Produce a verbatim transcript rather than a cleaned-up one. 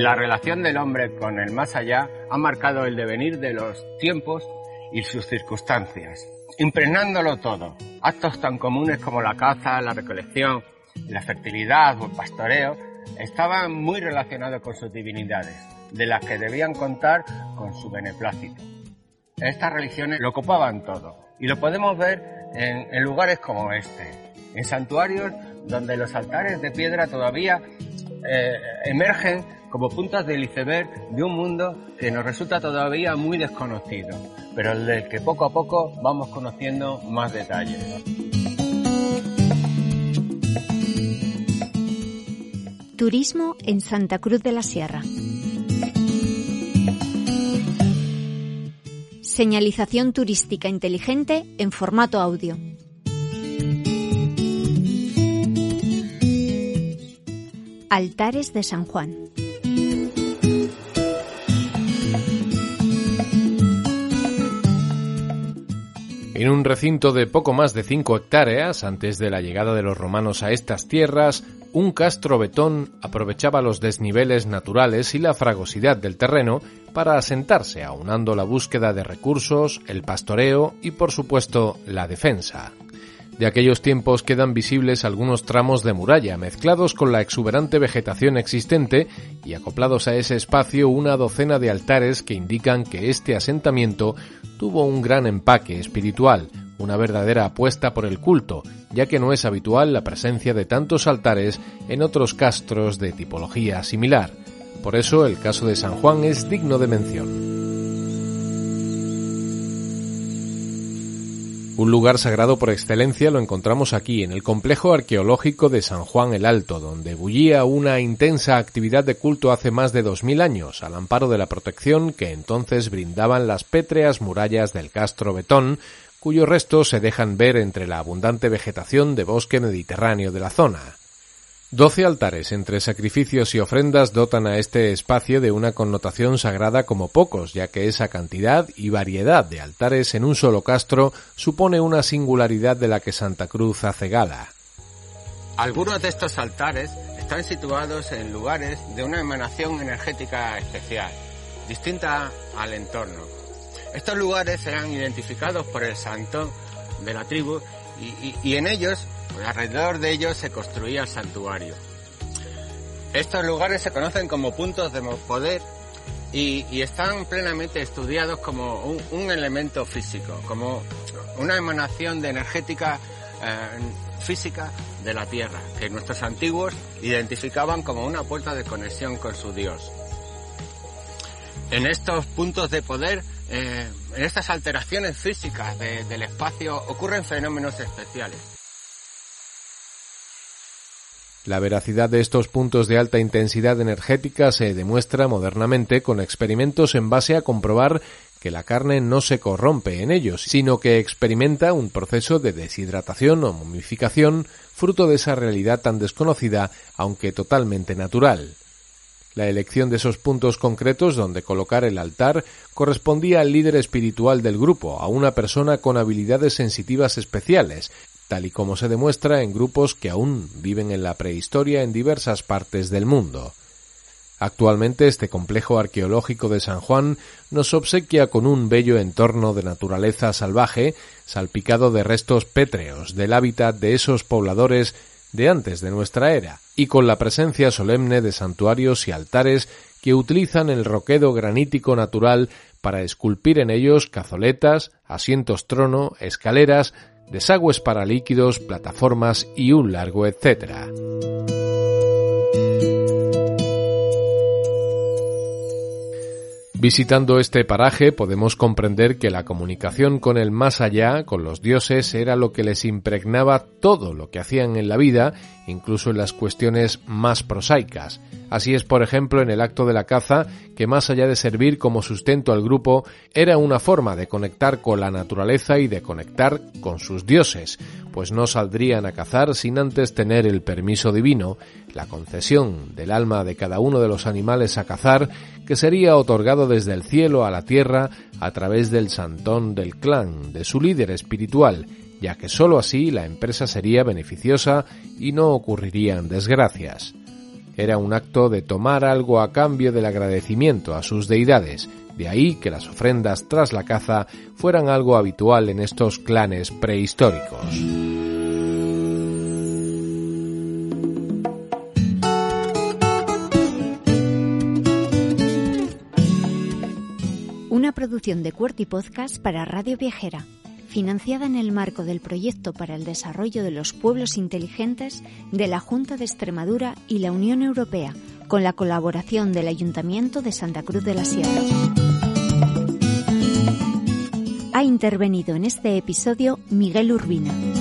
La relación del hombre con el más allá ha marcado el devenir de los tiempos y sus circunstancias, impregnándolo todo. Actos tan comunes como la caza, la recolección, la fertilidad o el pastoreo estaban muy relacionados con sus divinidades, de las que debían contar con su beneplácito. Estas religiones lo ocupaban todo, y lo podemos ver en, en lugares como este, en santuarios donde los altares de piedra todavía eh, emergen como puntas del iceberg de un mundo que nos resulta todavía muy desconocido, pero del que poco a poco vamos conociendo más detalles. Turismo en Santa Cruz de la Sierra. Señalización turística inteligente en formato audio. Altares de San Juan. En un recinto de poco más de cinco hectáreas, antes de la llegada de los romanos a estas tierras, un castro betón aprovechaba los desniveles naturales y la fragosidad del terreno para asentarse, aunando la búsqueda de recursos, el pastoreo y, por supuesto, la defensa. De aquellos tiempos quedan visibles algunos tramos de muralla, mezclados con la exuberante vegetación existente y acoplados a ese espacio una docena de altares que indican que este asentamiento tuvo un gran empaque espiritual, una verdadera apuesta por el culto, ya que no es habitual la presencia de tantos altares en otros castros de tipología similar. Por eso el caso de San Juan es digno de mención. Un lugar sagrado por excelencia lo encontramos aquí, en el complejo arqueológico de San Juan el Alto, donde bullía una intensa actividad de culto hace más de dos mil años, al amparo de la protección que entonces brindaban las pétreas murallas del Castro Betón, cuyos restos se dejan ver entre la abundante vegetación de bosque mediterráneo de la zona. Doce altares entre sacrificios y ofrendas dotan a este espacio de una connotación sagrada como pocos, ya que esa cantidad y variedad de altares en un solo castro supone una singularidad de la que Santa Cruz hace gala. Algunos de estos altares están situados en lugares de una emanación energética especial, distinta al entorno. Estos lugares serán identificados por el santón de la tribu y, y, y en ellos, alrededor de ellos, se construía el santuario. Estos lugares se conocen como puntos de poder y, y están plenamente estudiados como un, un elemento físico, como una emanación de energética eh, física de la Tierra, que nuestros antiguos identificaban como una puerta de conexión con su Dios. En estos puntos de poder, eh, en estas alteraciones físicas de, del espacio, ocurren fenómenos especiales. La veracidad de estos puntos de alta intensidad energética se demuestra modernamente con experimentos en base a comprobar que la carne no se corrompe en ellos, sino que experimenta un proceso de deshidratación o momificación, fruto de esa realidad tan desconocida, aunque totalmente natural. La elección de esos puntos concretos donde colocar el altar correspondía al líder espiritual del grupo, a una persona con habilidades sensitivas especiales, tal y como se demuestra en grupos que aún viven en la prehistoria en diversas partes del mundo. Actualmente este complejo arqueológico de San Juan nos obsequia con un bello entorno de naturaleza salvaje, salpicado de restos pétreos del hábitat de esos pobladores de antes de nuestra era, y con la presencia solemne de santuarios y altares que utilizan el roquedo granítico natural para esculpir en ellos cazoletas, asientos trono, escaleras, desagües para líquidos, plataformas y un largo etcétera. Visitando este paraje podemos comprender que la comunicación con el más allá, con los dioses, era lo que les impregnaba todo lo que hacían en la vida, incluso en las cuestiones más prosaicas. Así es, por ejemplo, en el acto de la caza, que más allá de servir como sustento al grupo, era una forma de conectar con la naturaleza y de conectar con sus dioses, pues no saldrían a cazar sin antes tener el permiso divino, la concesión del alma de cada uno de los animales a cazar, que sería otorgado desde el cielo a la tierra a través del santón del clan, de su líder espiritual, ya que sólo así la empresa sería beneficiosa y no ocurrirían desgracias. Era un acto de tomar algo a cambio del agradecimiento a sus deidades. De ahí que las ofrendas tras la caza fueran algo habitual en estos clanes prehistóricos. Una producción de Cuerty Podcast para Radio Viajera, financiada en el marco del Proyecto para el Desarrollo de los Pueblos Inteligentes de la Junta de Extremadura y la Unión Europea, con la colaboración del Ayuntamiento de Santa Cruz de la Sierra. Ha intervenido en este episodio Miguel Urbina.